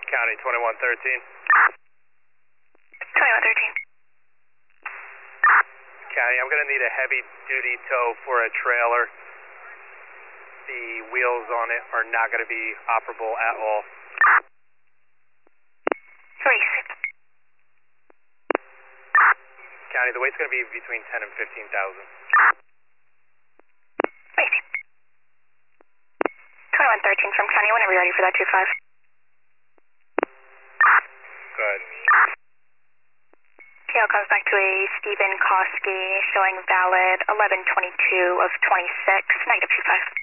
County 2113. 2113. County, I'm going to need a heavy duty tow for a trailer. The wheels on it are not going to be operable at all. Release. County, the weight's going to be between 10 and 15,000. Release. 2113 from County, whenever you're ready for that 25. Good. TL comes back to a Stephen Koski showing valid 1122 of 26, negative 25.